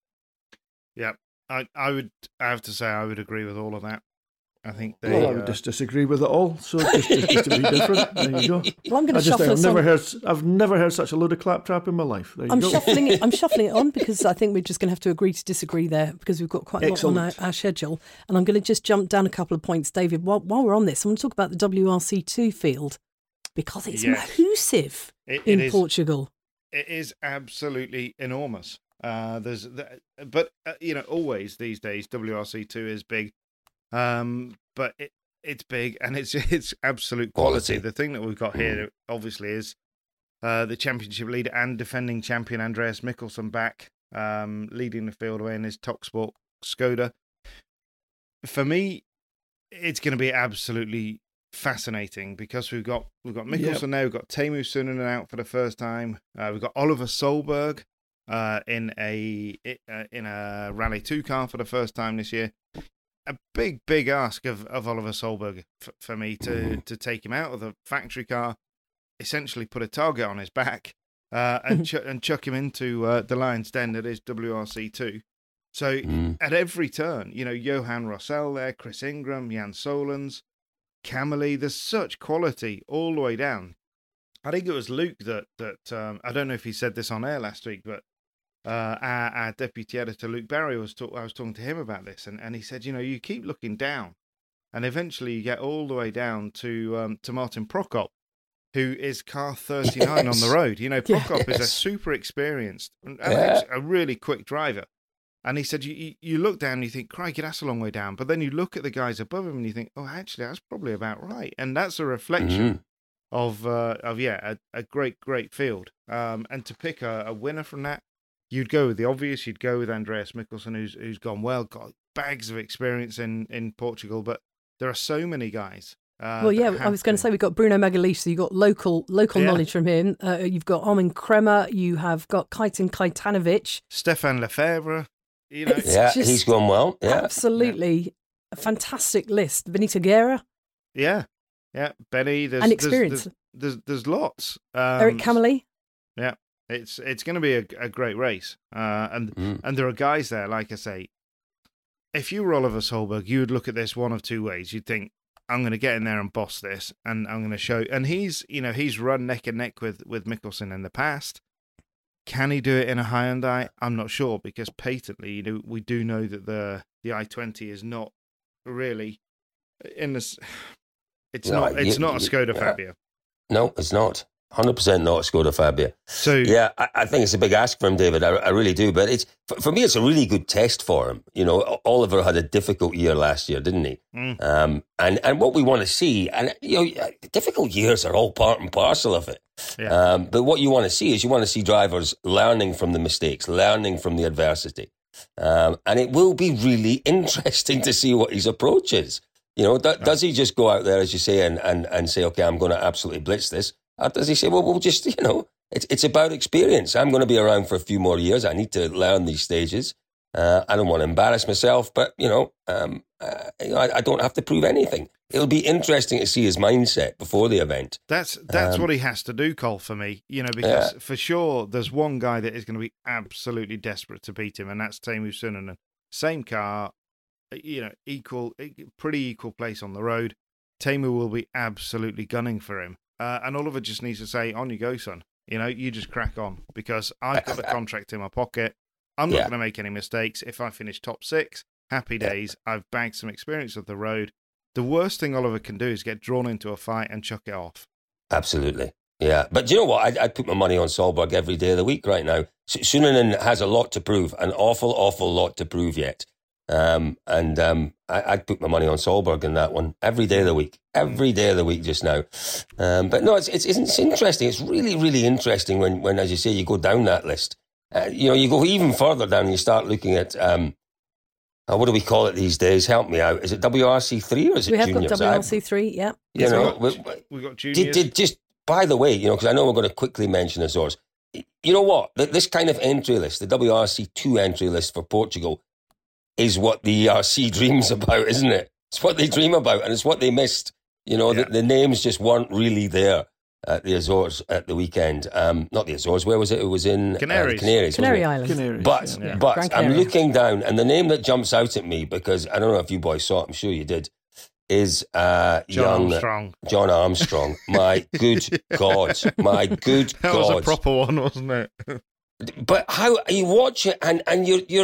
Yeah, I, I would I have to say I would agree with all of that. I think they. Well, I would uh, just disagree with it all. So just, just, just to be different, there you go. Well, I'm going to shuffle I've it never on. heard. I've never heard such a load of claptrap in my life. There you I'm go. shuffling it. I'm shuffling it on because I think we're just going to have to agree to disagree there because we've got quite a Excellent. lot on our, our schedule. And I'm going to just jump down a couple of points, David. While, while we're on this, I want to talk about the W R C two field because it's yes. massive it, in it is, Portugal. It is absolutely enormous. Uh, there's, but uh, you know, always these days W R C two is big, um, but it, it's big and it's it's absolute quality. quality. The thing that we've got here, obviously, is uh, the championship leader and defending champion Andreas Mikkelsen back, um, leading the field away in his Top Sport Skoda. For me, it's going to be absolutely fascinating because we've got we've got Mikkelsen yep. now, we've got Teemu Sunninen out for the first time, uh, we've got Oliver Solberg. Uh, in a uh, in a Rally two car for the first time this year. A big, big ask of, of Oliver Solberg f- for me to, to take him out of the factory car, essentially put a target on his back, uh, and, ch- and chuck him into uh, the lion's den that is W R C two. So mm. at every turn, you know, Johan Rossell there, Chris Ingram, Jan Solens, Camely, there's such quality all the way down. I think it was Luke that, that um, I don't know if he said this on air last week, but Uh, our, our deputy editor, Luke Barry, was talk- I was talking to him about this, and, and he said, you know, you keep looking down, and eventually you get all the way down to um, to Martin Prokop, who is car thirty-nine yes. on the road. You know, Prokop yes. is a super experienced, and yeah. a really quick driver. And he said, you, you look down and you think, crikey, that's a long way down. But then you look at the guys above him and you think, oh, actually, that's probably about right. And that's a reflection mm-hmm. of, uh, of yeah, a, a great, great field. Um, and to pick a, a winner from that, you'd go with the obvious. You'd go with Andreas Mikkelsen, who's who's gone well, got bags of experience in, in Portugal. But there are so many guys. Uh, well, yeah, that I have was going to been. say we've got Bruno Magalhaes, so you've got local local Yeah. knowledge from him. Uh, you've got Armin Kremer, you have got Kaitin Kaitanovic. Stefan Lefebvre. You know, It's Yeah, just he's going well. Yeah. Absolutely a fantastic list. Benito Guerra, yeah, yeah. Benny, there's And there's- experience. There's there's, there's lots. Um, Eric Camely. Yeah, it's it's going to be a, a great race, uh, and Mm. and there are guys there. Like I say, if you were Oliver Solberg, you would look at this one of two ways. You'd think, I'm going to get in there and boss this, and I'm going to show. And he's, you know, he's run neck and neck with with Mikkelsen in the past. Can he do it in a Hyundai? I'm not sure, because patently, you know, we do know that the the i twenty is not really in this. It's No, not. It's you- not a you- Skoda yeah. Fabia. No, it's not. one hundred percent not a Skoda Fabia. So Yeah, I, I think it's a big ask for him, David. I, I really do. But it's for, for me, it's a really good test for him. You know, Oliver had a difficult year last year, didn't he? Mm. Um, and and what we want to see, and you know, difficult years are all part and parcel of it. Yeah. Um, but what you want to see is you want to see drivers learning from the mistakes, learning from the adversity, um, and it will be really interesting to see what his approach is. You know, do, does he just go out there, as you say, and and and say, okay, I'm going to absolutely blitz this? Or does he say, well, we'll just, you know, it's it's about experience. I'm going to be around for a few more years. I need to learn these stages. Uh, I don't want to embarrass myself, but, you know, um, uh, you know I, I don't have to prove anything. It'll be interesting to see his mindset before the event. That's that's Um, what he has to do, Cole, for me. You know, because for sure there's one guy that is going to be absolutely desperate to beat him, and that's Teemu Sunonen. Same car, you know, equal, pretty equal place on the road. Teemu will be absolutely gunning for him. Uh, and Oliver just needs to say, on you go, son. You know, you just crack on, because I've got the contract in my pocket. I'm not Yeah. going to make any mistakes. If I finish top six, happy days. I've bagged some experience of the road. The worst thing Oliver can do is get drawn into a fight and chuck it off. Absolutely. Yeah. But do you know what? I'd, I'd put my money on Solberg every day of the week right now. Sunonen has a lot to prove, an awful, awful lot to prove yet. Um, and um, I, I'd put my money on Solberg in that one every day of the week, every day of the week just now. Um, but no, it's, it's it's interesting. It's really, really interesting when, when, as you say, you go down that list. Uh, you know, you go even further down and you start looking at, um, uh, what do we call it these days? Help me out. Is it W R C three or is it We have juniors? got W R C three, yeah. You We've know, got- we- We've got did, juniors. did, just by the way, you know, because I know we're going to quickly mention Azores. You know what? Th- This kind of entry list, the W R C two entry list for Portugal, is what the E R C dreams about, isn't it? It's what they dream about, and it's what they missed. You know, Yeah. the, the names just weren't really there at the Azores at the weekend. Um, not the Azores. Where was it? It was in uh, Canaries. Canaries. wasn't Canary it? Islands. Canaries. But yeah. Yeah. but Gran I'm Canaria. looking down, and the name that jumps out at me, because I don't know if you boys saw it, I'm sure you did, is uh, John young Armstrong. John Armstrong. My good God. My good That God. was a proper one, wasn't it? But how you watch it, and and your your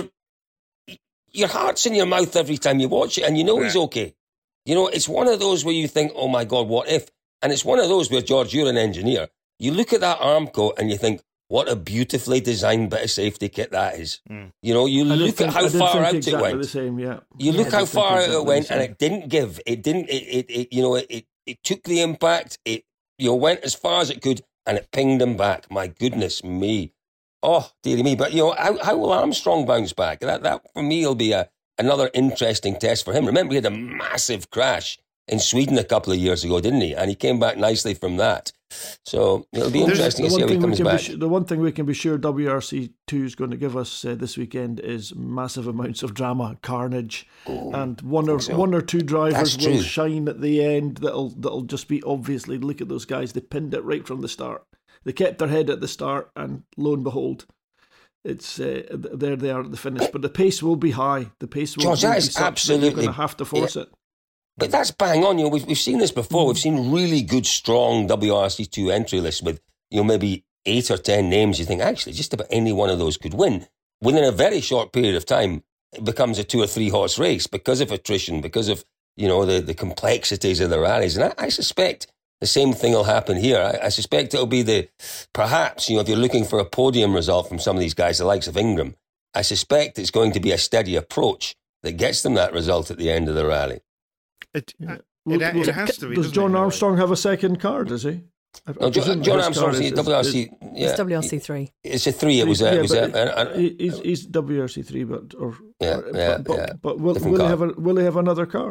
your heart's in your mouth every time you watch it, and you know he's Yeah. okay. You know, it's one of those where you think, "Oh my God, what if?" And it's one of those where, George, you're an engineer. You look at that arm coat and you think, "What a beautifully designed bit of safety kit that is." Mm. You know, you I did look think- at I how did far think out exactly it went. The same, yeah. You Yeah, look I how did think far out exactly it went, the and same. it didn't give. It didn't. It. It. it you know. It, it. It took the impact. It. You know, went as far as it could, and it pinged him back. My goodness me. Oh, dearie me. But you know, how, how will Armstrong bounce back? That. That for me will be a another interesting test for him. Remember, he had a massive crash in Sweden a couple of years ago, didn't he? And he came back nicely from that. So it'll be There's- interesting to The see one how he thing we comes can be back. su- the one thing we can be sure W R C two is going to give us uh, this weekend is massive amounts of drama, carnage, and one or so. one or two drivers That's will true. shine at the end. That'll that'll just be obviously, look at those guys. They pinned it right from the start. They kept their head at the start, and lo and behold, it's uh, there they are at the finish. But the pace will be high. The pace will, George, will that be is such that you're absolutely- going to have to force it. But that's bang on. You know, we've we've seen this before. We've seen really good, strong W R C two entry lists with, you know, maybe eight or ten names. You think actually just about any one of those could win. Within a very short period of time, it becomes a two or three horse race because of attrition, because of, you know, the the complexities of the rallies. And I, I suspect the same thing will happen here. I, I suspect it'll be the perhaps, you know, if you're looking for a podium result from some of these guys, the likes of Ingram, I suspect it's going to be a steady approach that gets them that result at the end of the rally. It, Yeah. it, Well, it well, has to be. Does doesn't John it? Armstrong have a second car? Does he? I- I No, Jo- presume John his Armstrong, car is- W R C, is- yeah, It's W R C three. it's a three. It was a, Yeah, it was a, but a- a- he- he's, he's W R C three, but or Yeah, or- yeah, but, yeah. but will, Different will he car. have a will he have another car?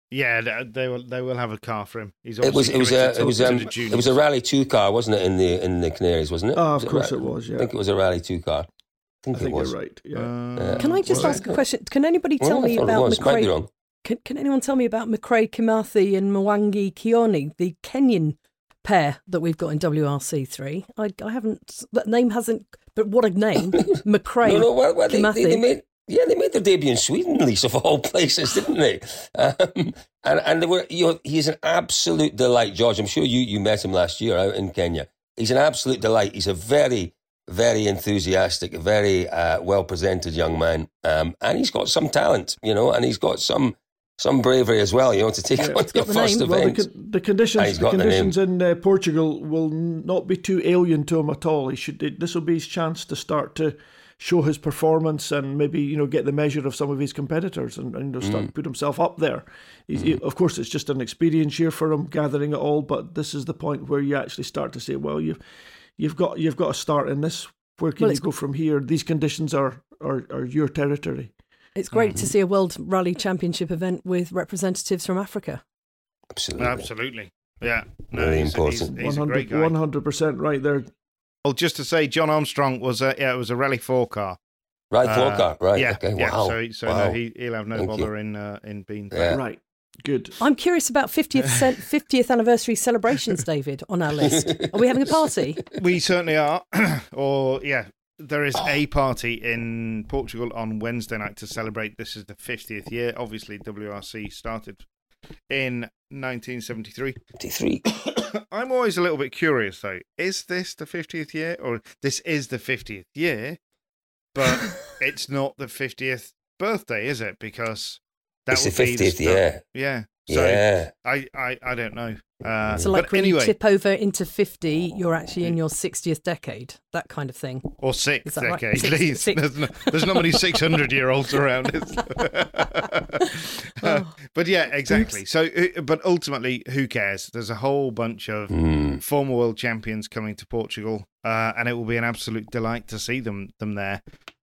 Yeah, they, they will. They will have a car for him. He's It was. It was a. It was. Um, it it was a Rally Two car, wasn't it? In the in the Canaries, wasn't it? Oh, was of it course ra- it was. Yeah, I think it was a Rally Two car. I think, I think it was. you're right. Yeah. Uh, Can I just was ask it? a question? Can anybody tell Well, I me thought it about was. Might be McRae? wrong. Can, can anyone tell me about McRae Kimathi and Mwangi Kioni, the Kenyan pair that we've got in W R C three? I, I haven't. That name hasn't. But what a name, McRae No, no. Well, well they, Kimathi. they, they made. Yeah, they made their debut in Sweden, Lisa, of all places, didn't they? Um, and and they were. You know, he's an absolute delight, George. I'm sure you you met him last year out in Kenya. He's an absolute delight. He's a very very enthusiastic, very uh, well presented young man, um, and he's got some talent, you know, and he's got some. Some bravery as well, you know, to take Yeah. on your the first name. Well, the, event. con- the conditions, Ah, he's the got the conditions in uh, Portugal will not be too alien to him at all. He should. This will be his chance to start to show his performance and maybe you know get the measure of some of his competitors and, and you know, start Mm. to put himself up there. He's, he, of course, it's just an experience year for him, gathering it all. But this is the point where you actually start to say, well, you've you've got you've got to start in this. Where can Well, you it's- go from here? These conditions are are, are your territory. It's great Mm-hmm. to see a World Rally Championship event with representatives from Africa. Absolutely. Absolutely. Yeah. No, Very he's, important. He's, he's a great guy. one hundred percent right there. Well, just to say, John Armstrong was a yeah, it was a Rally Four car. Right, four Uh, car, right? Yeah. Okay, yeah. wow. So, so wow. no, he he'll have no Thank bother you. in uh, in being. Yeah. Right. Good. I'm curious about fiftieth cent, fiftieth anniversary celebrations, David, on our list. Are we having a party? We certainly are. Or yeah, there is a party in Portugal on Wednesday night to celebrate. This is the fiftieth year. Obviously, W R C started in nineteen seventy-three. fifty-three. I'm always a little bit curious though. Is this the fiftieth year, or this is the fiftieth year, but it's not the fiftieth birthday, is it? Because that It's the would be fiftieth start- year. Yeah. So Yeah. I, I, I don't know. Uh, So, like but when anyway, you tip over into fifty, you're actually in your sixtieth decade, that kind of thing. or Is sixth that right? decade, Six- Leith. six- There's, no, there's not many six hundred year olds around. Is there? Uh, but yeah, exactly. So, uh, but ultimately, who cares? There's a whole bunch of Mm. former world champions coming to Portugal, uh, and it will be an absolute delight to see them them there.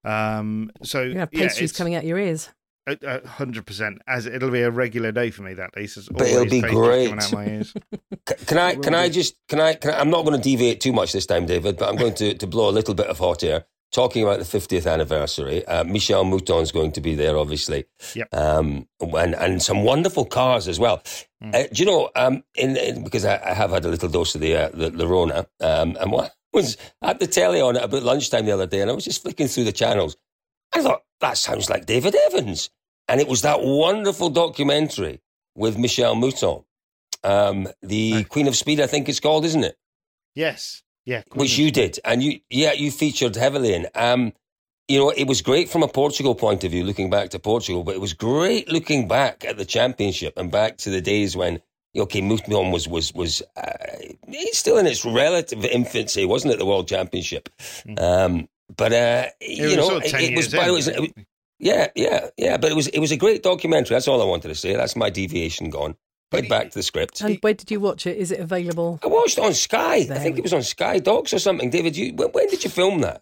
Um, so You have yeah, pastries it's coming out your ears. a hundred percent. As it'll be a regular day for me. That day, so But it'll always be pastries great. coming out my ears. C- Can I? Can I just? Can I? Can I? I'm not going to deviate too much this time, David. But I'm going to, to blow a little bit of hot air. Talking about the fiftieth anniversary, uh, Michel Mouton's going to be there, obviously. Yep. Um, and and some wonderful cars as well. Mm. Uh, do you know? Um, in, in because I, I have had a little dose of the uh, the, the Rona. Um, and what was I had the telly on at about lunchtime the other day, and I was just flicking through the channels. I thought that sounds like David Evans, and it was that wonderful documentary with Michel Mouton, um, the Right. Queen of Speed, I think it's called, isn't it? Yes, yeah. Which you did, and you, yeah, you featured heavily in. Um, you know, it was great from a Portugal point of view, looking back to Portugal, but it was great looking back at the championship and back to the days when, okay, Mouton was was was uh, it's still in its relative infancy, wasn't it? The World Championship, um, but uh, you was know, sort of it, ten it was, years but it in, was, it was basically. yeah, yeah, yeah. But it was it was a great documentary. That's all I wanted to say. That's my deviation gone. Get back to the script. And where did you watch it? Is it available? I watched it on Sky. There I think we it was on Sky Docs or something. David, you when, when did you film that?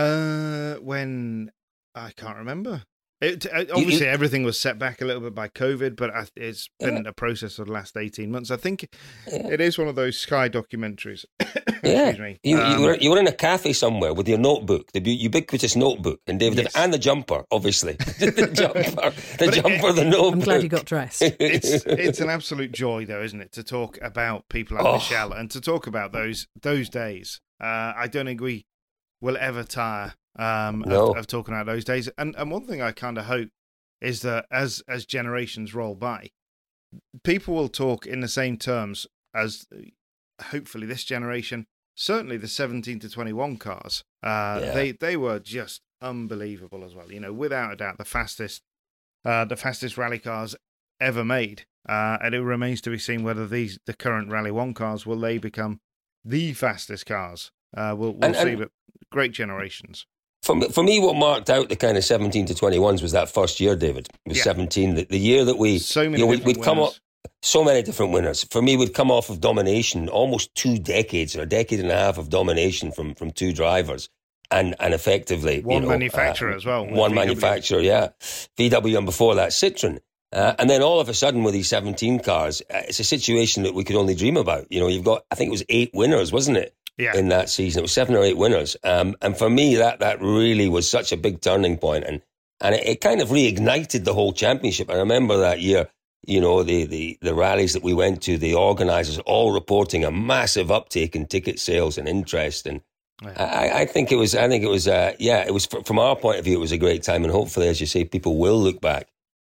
Uh, when I can't remember. It, uh, obviously, everything was set back a little bit by COVID, but I, it's been a process of the last eighteen months. I think Yeah. it is one of those Sky documentaries. Yeah, Excuse me. you, you Um, were you were in a cafe somewhere with your notebook, the bu- ubiquitous notebook, and David Yes. and the jumper, obviously, the jumper, the But it- jumper, the notebook. I'm glad you got dressed. it's it's an absolute joy, though, isn't it, to talk about people like Oh. Michelle and to talk about those those days. Uh, I don't think we will ever tire um, No. of, of talking about those days. And and one thing I kind of hope is that as as generations roll by, people will talk in the same terms as hopefully this generation. Certainly, the seventeen to twenty-one cars. Uh, Yeah. They they were just unbelievable as well. You know, without a doubt, the fastest uh, the fastest rally cars ever made. Uh, and it remains to be seen whether these the current Rally One cars will they become the fastest cars. Uh, we'll we'll And- see, and- but great generations. For me, for me, what marked out the kind of seventeen to twenty-ones was that first year, David. It was Yeah. seventeen, the, the year that we, So many you know, we, different we'd come winners. up, so many different winners. For me, we'd come off of domination, almost two decades or a decade and a half of domination from, from two drivers. And and effectively, One you know, manufacturer uh, as well, with One V W. manufacturer, yeah. V W and before that, Citroen. Uh, and then all of a sudden with these seventeen cars, uh, it's a situation that we could only dream about. You know, you've got, I think it was eight winners, wasn't it? Yeah. In that season. It was seven or eight winners. Um, and for me, that that really was such a big turning point. And and it, it kind of reignited the whole championship. I remember that year, you know, the, the, the rallies that we went to, the organisers all reporting a massive uptake in ticket sales and interest. And yeah. I, I think it was, I think it was, uh, yeah, it was, from our point of view, it was a great time. And hopefully, as you say, people will look back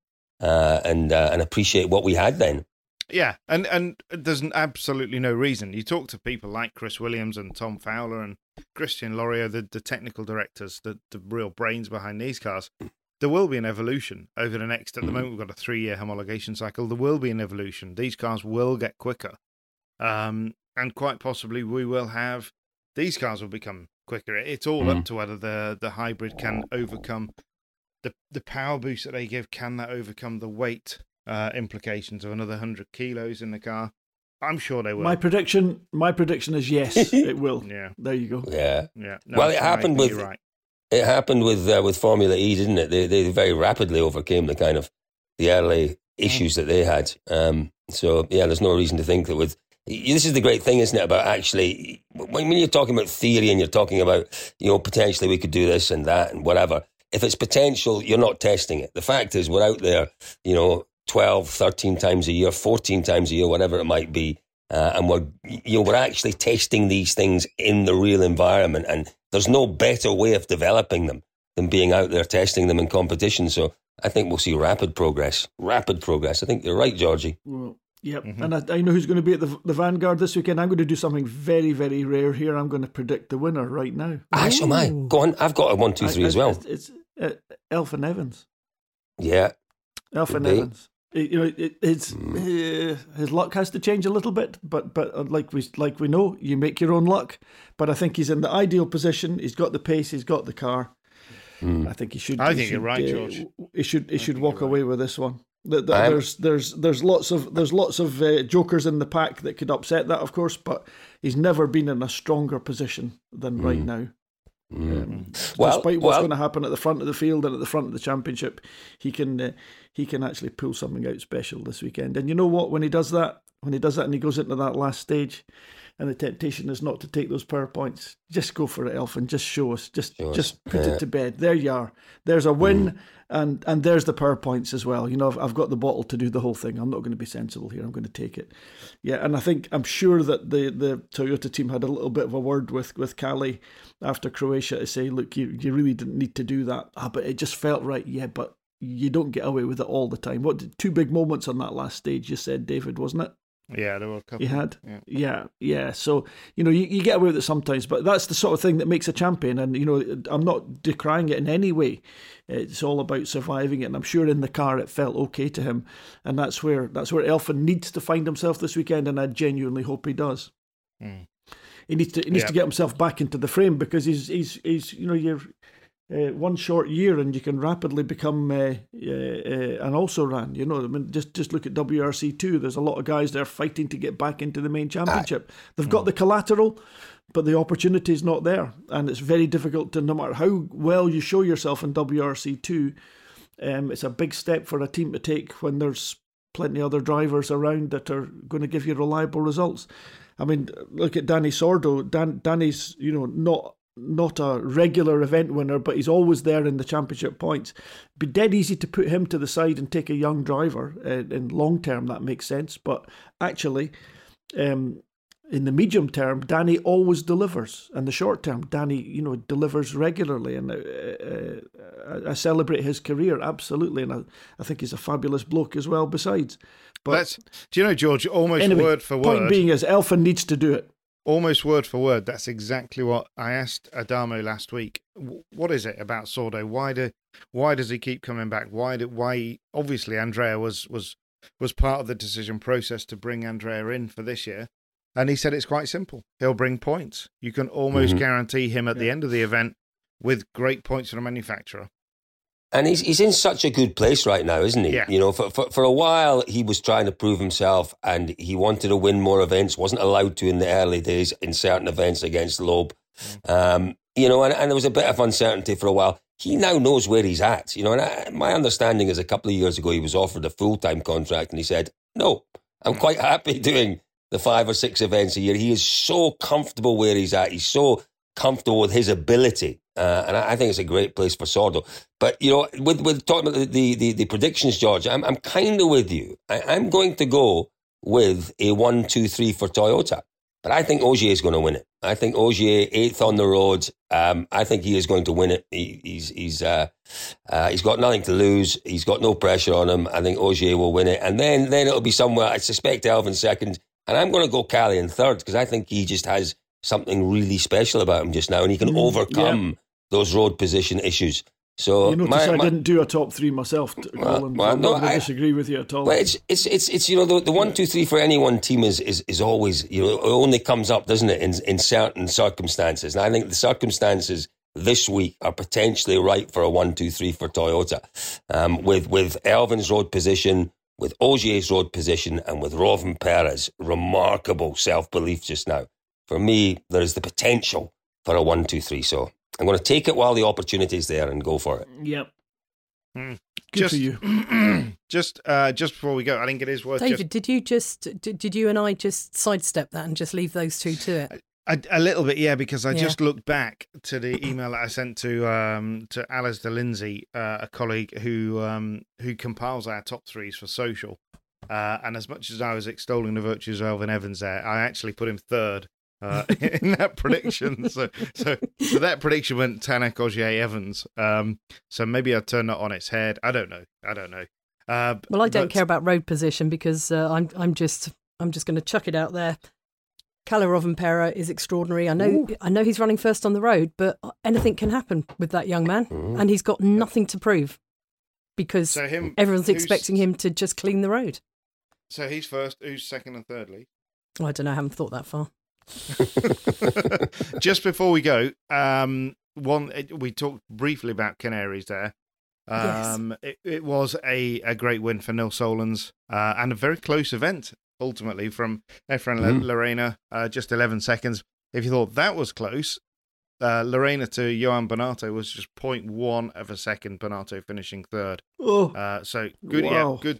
uh, and uh, and appreciate what we had then. Yeah, and, and there's absolutely no reason. You talk to people like Chris Williams and Tom Fowler and Christian Laurier, the, the technical directors, the, the real brains behind these cars. There will be an evolution over the next, at the moment we've got a three-year homologation cycle, there will be an evolution. These cars will get quicker. Um, and quite possibly we will have, these cars will become quicker. It's all mm. up to whether the, the hybrid can overcome the, the power boost that they give. Can that overcome the weight Uh, implications of another one hundred kilos in the car? I'm sure they will. My prediction my prediction is yes, it will. Yeah. There you go. Yeah. Yeah. No, well, it happened with right. it happened with uh, with Formula E, didn't it? They they very rapidly overcame the kind of the early issues that they had. Um, so yeah, there's no reason to think that with this is the great thing, isn't it, about actually when, when you're talking about theory and you're talking about, you know, potentially we could do this and that and whatever. If it's potential, you're not testing it. The fact is, we're out there, you know, twelve, thirteen times a year, fourteen times a year, whatever it might be. Uh, and we're, you know, we're actually testing these things in the real environment. And there's no better way of developing them than being out there testing them in competition. So I think we'll see rapid progress, rapid progress. I think you're right, Georgie. Well, yep. Mm-hmm. And I, I know who's going to be at the, the Vanguard this weekend. I'm going to do something very, very rare here. I'm going to predict the winner right now. Ah, so am I. Go on. I've got a one, two, three I, I, as well. It's, it's uh, Elfyn Evans. Yeah. Elfyn Evans. You know, it, it's uh, his luck has to change a little bit, but but like we like we know, you make your own luck. But I think he's in the ideal position. He's got the pace. He's got the car. Mm. I think he should. I he think should, you're right, uh, George. He should. He I should walk away right. with this one. The, the, there's there's there's lots of there's lots of uh, jokers in the pack that could upset that, of course. But he's never been in a stronger position than mm. right now. Mm. Um, well, despite what's well, going to happen at the front of the field and at the front of the championship, he can uh, he can actually pull something out special this weekend. And you know what? When he does that, when he does that, and he goes into that last stage, and the temptation is not to take those power points, just go for it, Elfyn. Just show us. Just show just us. put yeah. it to bed. There you are. There's a win, mm. and and there's the power points as well. You know, I've, I've got the bottle to do the whole thing. I'm not going to be sensible here. I'm going to take it. Yeah, and I think I'm sure that the, the Toyota team had a little bit of a word with with Kalle after Croatia to say, look, you you really didn't need to do that. Ah, but it just felt right. Yeah, but you don't get away with it all the time. What two big moments on that last stage? You said, David, wasn't it? Yeah, there were a couple. You had, yeah, yeah, yeah. So you know, you, you get away with it sometimes, but that's the sort of thing that makes a champion. And you know, I'm not decrying it in any way. It's all about surviving it. And I'm sure in the car it felt okay to him, and that's where that's where Elfyn needs to find himself this weekend. And I genuinely hope he does. Mm. He needs to he needs yeah. to get himself back into the frame, because he's he's he's you know you're. Uh, one short year and you can rapidly become uh, uh, uh, an also-ran. You know, I mean, just just look at W R C two. There's a lot of guys there fighting to get back into the main championship. Uh, They've got mm. the collateral, but the opportunity is not there, and it's very difficult to. No matter how well you show yourself in W R C two, um, it's a big step for a team to take when there's plenty of other drivers around that are going to give you reliable results. I mean, look at Danny Sordo. Dan, Danny's, you know, not. not a regular event winner, but he's always there in the championship points. It'd be dead easy to put him to the side and take a young driver. Uh, in long term, that makes sense. But actually, um, in the medium term, Danny always delivers. And the short term, Danny, you know, delivers regularly. And uh, uh, I celebrate his career, absolutely. And I, I think he's a fabulous bloke as well, besides. But That's, do you know, George, almost anyway, word for word. Point being is Elfyn needs to do it. Almost word for word, that's exactly what I asked Adamo last week. What is it about Sordo? Why do, why does he keep coming back? Why do, why? Obviously, Andrea was was was part of the decision process to bring Andrea in for this year, and he said it's quite simple. He'll bring points. You can almost mm-hmm. guarantee him at yeah. the end of the event with great points from the manufacturer. And he's he's in such a good place right now, isn't he? Yeah. You know, for, for for a while he was trying to prove himself, and he wanted to win more events. Wasn't allowed to in the early days in certain events against Loeb. Mm. Um, you know, and, and there was a bit of uncertainty for a while. he now knows where he's at. You know, and I, my understanding is a couple of years ago he was offered a full-time contract and he said, no, I'm quite happy doing the five or six events a year. He is so comfortable where he's at. He's so comfortable with his ability. Uh, and I, I think it's a great place for Sordo. But, you know, with, with talking about the, the, the predictions, George, I'm, I'm kind of with you. I, I'm going to go with a one, two, three for Toyota. But I think Ogier is going to win it. I think Ogier, eighth on the road. Um, I think he is going to win it. He, he's he's uh, uh, he's got nothing to lose. He's got no pressure on him. I think Ogier will win it. And then, then it'll be somewhere, I suspect Elfyn second. And I'm going to go Callie in third because I think he just has something really special about him just now and he can mm, overcome yeah. those road position issues. So you notice my, I my, didn't do a top three myself, Colin. Well, well, no, I disagree with you at all. Well, it's it's it's it's you know the, the one two three for any one team is, is is always you know it only comes up, doesn't it, in in certain circumstances. And I think the circumstances this week are potentially right for a one two three for Toyota, um, with with Elfyn's road position, with Ogier's road position, and with Rovanpera's remarkable self belief just now. For me, there is the potential for a one two three. So I'm going to take it while the opportunity is there and go for it. Yep. Mm. Good just, for you. just, uh, just before we go, I think it is worth. David, just... did you just did, did you and I just sidestep that and just leave those two to it? A, a little bit, yeah, because I yeah. just looked back to the email that I sent to um, to Alistair Lindsay, uh, a colleague who um, who compiles our top threes for social. Uh, and as much as I was extolling the virtues of Elfyn Evans there, I actually put him third. Uh, in that prediction, so so so that prediction went Tanak, Ogier, Evans. Um, so maybe I turned that on its head. I don't know. I don't know. Uh, well, I don't but... care about road position because uh, I'm I'm just I'm just going to chuck it out there. Kalle Rovanpera is extraordinary. I know Ooh. I know he's running first on the road, but anything can happen with that young man, mm. and he's got nothing to prove because so him, everyone's expecting him to just clean the road. So he's first. Who's second and third, Lee? Oh, I don't know. I haven't thought that far. Just before we go, um, one we talked briefly about Canaries there. Um, yes. it, it was a, a great win for Nils Solens uh, and a very close event ultimately from Efren mm. Lorena, uh, just eleven seconds. If you thought that was close, uh, Lorena to Johan Bernardo was just zero point one of a second. Bernardo finishing third. Oh, uh, so good, wow. yeah, good,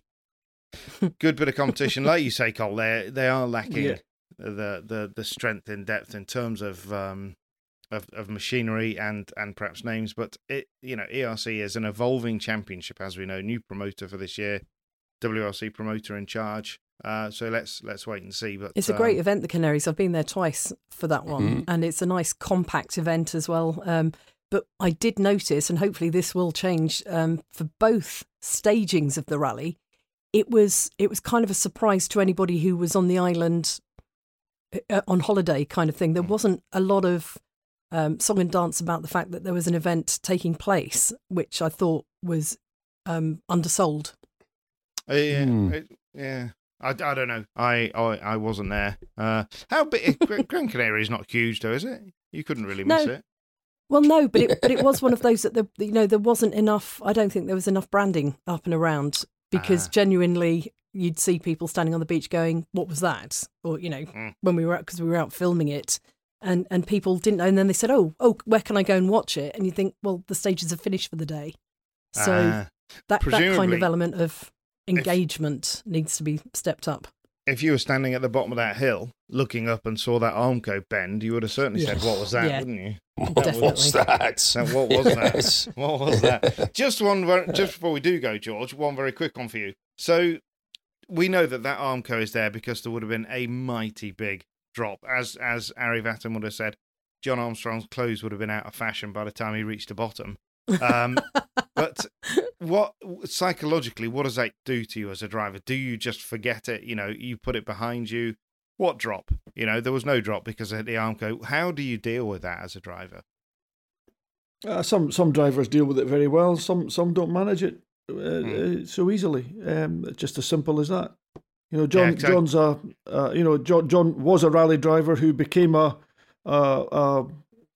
good bit of competition. Like you say, Cole, they they are lacking. Yeah. The, the the strength in depth in terms of um of, of machinery and, and perhaps names, but it you know E R C is an evolving championship, as we know. New promoter for this year, W R C promoter in charge. Uh, so let's let's wait and see. But it's a great um, event, the Canaries. I've been there twice for that one, mm-hmm. and it's a nice compact event as well. Um, but I did notice, and hopefully this will change um, for both stagings of the rally. It was it was kind of a surprise to anybody who was on the island. Uh, on holiday kind of thing. There wasn't a lot of um, song and dance about the fact that there was an event taking place, which I thought was um, undersold. Uh, yeah, mm. it, yeah. I, I don't know. I I, I wasn't there. Uh, how big? Gran Canaria is not huge, though, is it? You couldn't really miss no. it. Well, no, but it but it was one of those that the, you know there wasn't enough. I don't think there was enough branding up and around because ah. genuinely. You'd see people standing on the beach going, what was that? Or, you know, mm. when we were out, because we were out filming it and, and people didn't know. And then they said, oh, oh, where can I go and watch it? And you think, well, the stages are finished for the day. So uh, that, that kind of element of engagement if, needs to be stepped up. If you were standing at the bottom of that hill, looking up and saw that Armco bend, you would have certainly yeah. said, what was that, yeah. wouldn't you? What was that? that? What was that? What was that? Just one, just before we do go, George, one very quick one for you. So, we know that that Armco is there because there would have been a mighty big drop. As as Ari Vatten would have said, John Armstrong's clothes would have been out of fashion by the time he reached the bottom. Um, but what psychologically, what does that do to you as a driver? Do you just forget it? You know, you put it behind you. What drop? You know, there was no drop because of the Armco. How do you deal with that as a driver? Uh, some some drivers deal with it very well. Some some don't manage it. Uh, mm. uh, so easily, um, just as simple as that. You know, John. Yeah, exactly. John's a, uh, you know, John. John was a rally driver who became a, uh, uh,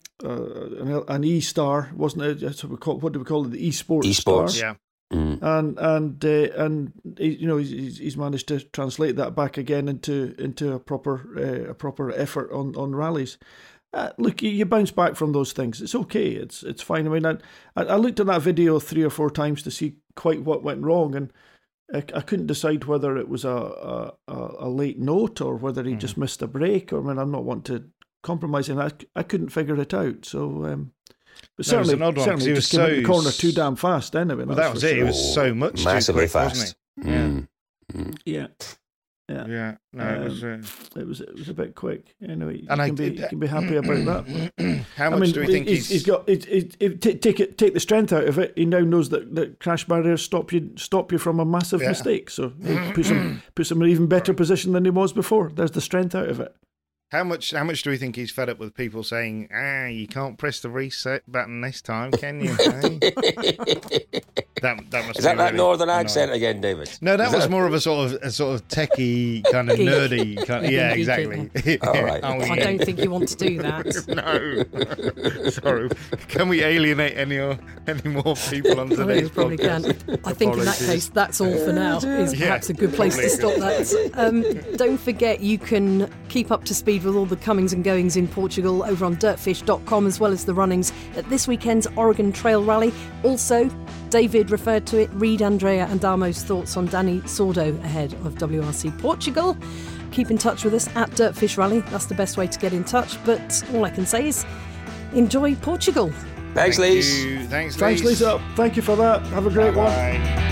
uh, an E star, wasn't it? That's what we call. What do we call it? The esports. Esports. Star. Yeah. Mm. And and uh, and he, you know he's he's managed to translate that back again into into a proper uh, a proper effort on, on rallies. uh, look, you, you bounce back from those things. It's okay. It's it's fine. I mean, I I looked at that video three or four times to see quite what went wrong, and I, I couldn't decide whether it was a a, a late note or whether he mm. just missed a break. Or I mean, I'm not wanting to compromise, and I, I couldn't figure it out. So, um, but no, certainly, it was an odd one, certainly he just was came so in the corner too damn fast. Anyway, well, that was it. Sure. It was so much massively too quick, fast. wasn't it? Mm. Yeah. Mm. Yeah. Yeah, yeah, no, um, it was. Uh... It was. It was a bit quick. Anyway, you and can I be. did, You can be happy about that. How I much mean, do we think he's, he's... he's got? It, it, it, t- take it. Take the strength out of it. He now knows that, that crash barriers stop you. Stop you from a massive yeah. mistake. So it puts him puts him in an even better position than he was before. There's the strength out of it. How much? How much do we think he's fed up with people saying, "Ah, you can't press the reset button this time, can you?" Hey? that that must is that be that really northern annoying. accent again, David? No, that is was that... more of a sort of a sort of techie kind of nerdy kind. Of, yeah, exactly. All right. oh, I yeah. don't think you want to do that. No, sorry. Can we alienate any or any more people on I think today's you probably podcast? can. I think in that Apologies. case, that's all for now. Is Yeah, perhaps a good place to stop that. Um, don't forget, you can keep up to speed with all the comings and goings in Portugal over on dirtfish dot com, as well as the runnings at this weekend's Oregon Trail Rally. Also, David referred to it, read Andrea and Damo's thoughts on Dani Sordo ahead of W R C Portugal. Keep in touch with us at Dirtfish Rally. That's the best way to get in touch. But all I can say is enjoy Portugal. Thanks, Thank Lise. you. Thanks, Thanks, Lise. Lisa. Thank you for that. Have a great Bye-bye. one.